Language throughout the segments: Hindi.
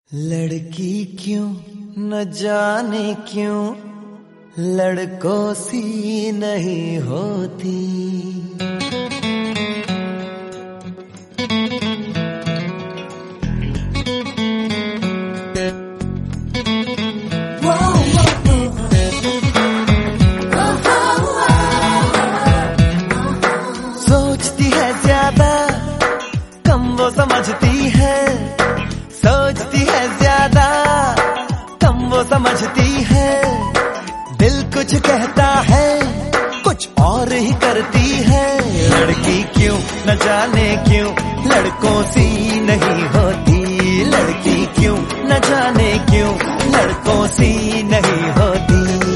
लड़की क्यों न जाने क्यों लड़कों सी नहीं होती। सोचती है ज्यादा कम वो समझती है, सोचती है ज्यादा कम वो समझती है। दिल कुछ कहता है कुछ और ही करती है। लड़की क्यों न जाने क्यों लड़कों सी नहीं होती। लड़की क्यों न जाने क्यों लड़कों सी नहीं होती।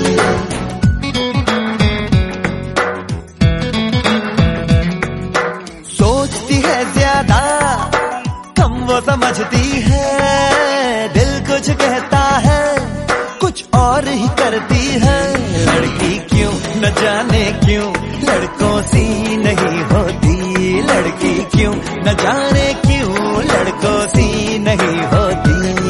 सोचती है ज्यादा कम वो समझती है। दिल कुछ कहता है कुछ और ही करती है। लड़की क्यों न जाने क्यों लड़कों सी नहीं होती। लड़की क्यों न जाने क्यों लड़कों सी नहीं होती।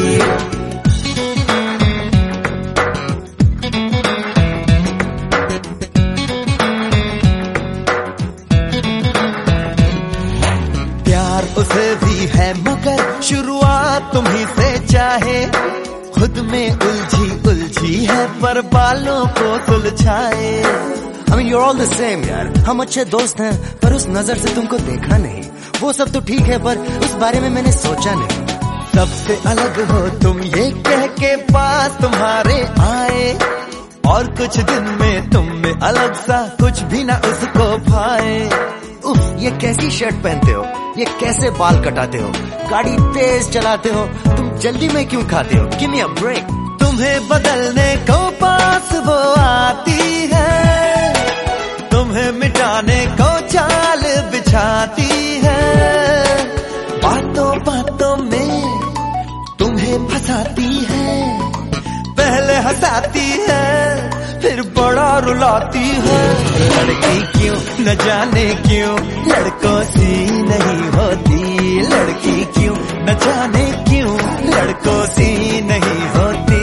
प्यार उसे भी है मगर शुरुआत तुम्ही से चाहे। खुद में उलझी उलझी है पर बालों को सुलझाए। I mean, you're all the same यार। हम अच्छे दोस्त हैं पर उस नजर से तुमको देखा नहीं। वो सब तो ठीक है पर उस बारे में मैंने सोचा नहीं। सबसे अलग हो तुम ये कह के पास तुम्हारे आए और कुछ दिन में तुम में अलग सा कुछ भी ना उसको भाए। उफ, ये कैसी शर्ट पहनते हो, ये कैसे बाल कटाते हो, गाड़ी तेज चलाते हो, तुम जल्दी में क्यों खाते हो? Give me a break. तुम्हें बदलने को पास वो आती है, तुम्हें मिटाने को चाल बिछाती है। बातों बातों में तुम्हें फंसाती है। पहले हंसाती है फिर बड़ा रुलाती है। लड़की क्यों न जाने क्यों लड़कों सी नहीं होती। लड़की क्यों न जाने क्यों लड़कों सी नहीं होती।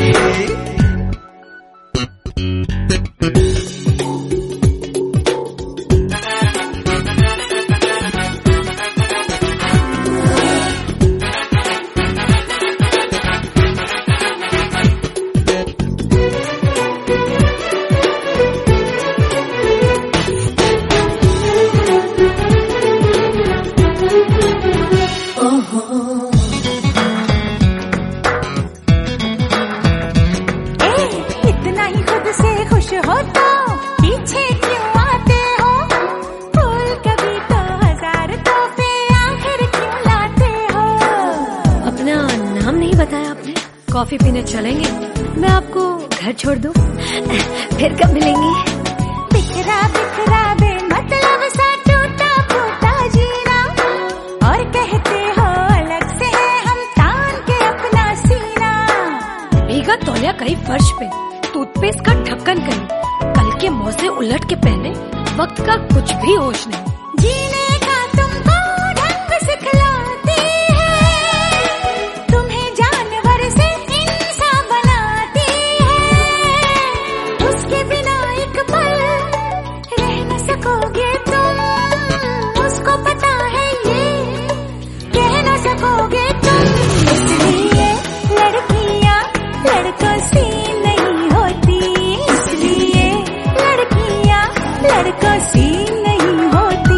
इतना ही खुद से खुश हो तो पीछे क्यों आते हो। फूल कभी तो हजार तोहफे आखिर क्यों लाते हो। अपना नाम नहीं बताया आपने। कॉफी पीने चलेंगे? मैं आपको घर छोड़ दूं? फिर कब मिलेंगी? बिखरा बिखरा बेमतलब सा टूटा फूटा जीना और कहते हो अलग से है हम तान के अपना सीना। भीगा तौलिया कहीं फर्श पे, टूथपेस्ट का ढक्कन कहीं, कल के मौजे उलट के पहने, वक्त का कुछ भी होश नहीं। जीने का तुमको ढंग सिखलाती है, तुम्हें जानवर से इंसान बनाती है। उसके बिना एक पल रह न सकोगे तुम, उसको पता है ये कह न सकोगे तुम। इसलिए लड़कियां लड़कों सी नहीं होती। इसलिए लड़कियां लड़कों सी नहीं होती।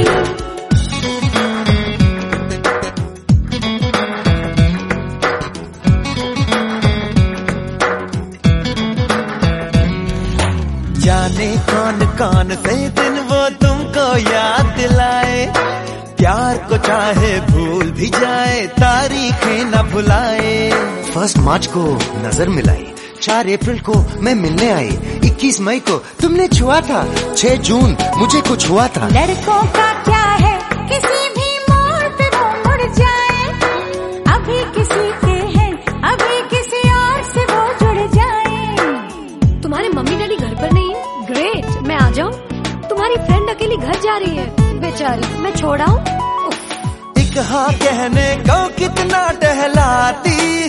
जाने कौन कौन से दिन वो तुमको याद दिलाए। प्यार को चाहे भूल भी जाए तारीखें न भुलाए। 1 मार्च को नजर मिलाई, 4 अप्रैल को मैं मिलने आई, 21 मई को तुमने छुआ था, 6 जून मुझे कुछ हुआ था। लड़कों का क्या है किसी भी मोड़ पे वो मुड़ जाए। अभी किसी के हैं अभी किसी और से वो जुड़ जाए। तुम्हारे मम्मी डैडी घर पर नहीं है? ग्रेट, मैं आ जाऊं? तुम्हारी फ्रेंड अकेली घर जा रही है बेचारी, मैं छोड़ आऊं? एक हाँ कहने को कितना टहलाती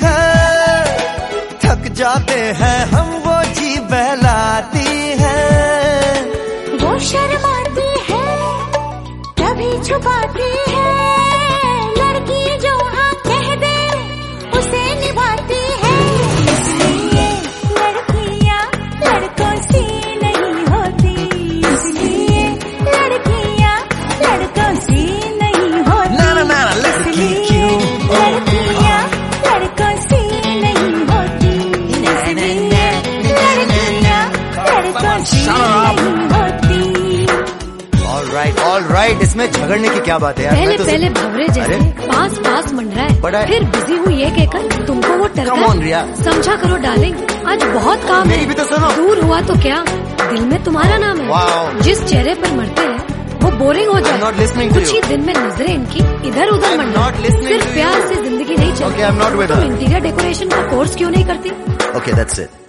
जाते हैं हम वो जी बहलाती है। वो शर्माती है कभी छुपाती है, लड़की जो हाँ कह दे उसे निभाती है। इसलिए लड़कियाँ लड़कों सी नहीं होती, इसलिए लड़कियाँ लड़कों सी नहीं होती। ना लड़की क्यों, लड़कियाँ लड़कों सी नहीं होती, इसलिए लड़कियाँ लड़कों सी नहीं होती। ऑल राइट, इसमें झगड़ने की क्या बात है यार? पहले मैं तो पहले भवरे जैसे पास मंडरा है, फिर बिजी हुई है कहकर तुमको वो Come on, रिया। समझा करो डार्लिंग, आज बहुत काम मेरी है। भी तो सुनो। दूर हुआ तो क्या, दिल में तुम्हारा नाम है। Wow. जिस चेहरे पर मरते हैं वो बोरिंग हो I'm not listening जाए। to कुछ you. ही दिन में नजरें इनकी इधर उधर I'm मंडरा, not listening सिर्फ to प्यार you. से जिंदगी नहीं चलती। Okay, I'm not with तुम her. इंटीरियर डेकोरेशन का कोर्स क्यों नहीं करती? Okay, that's it.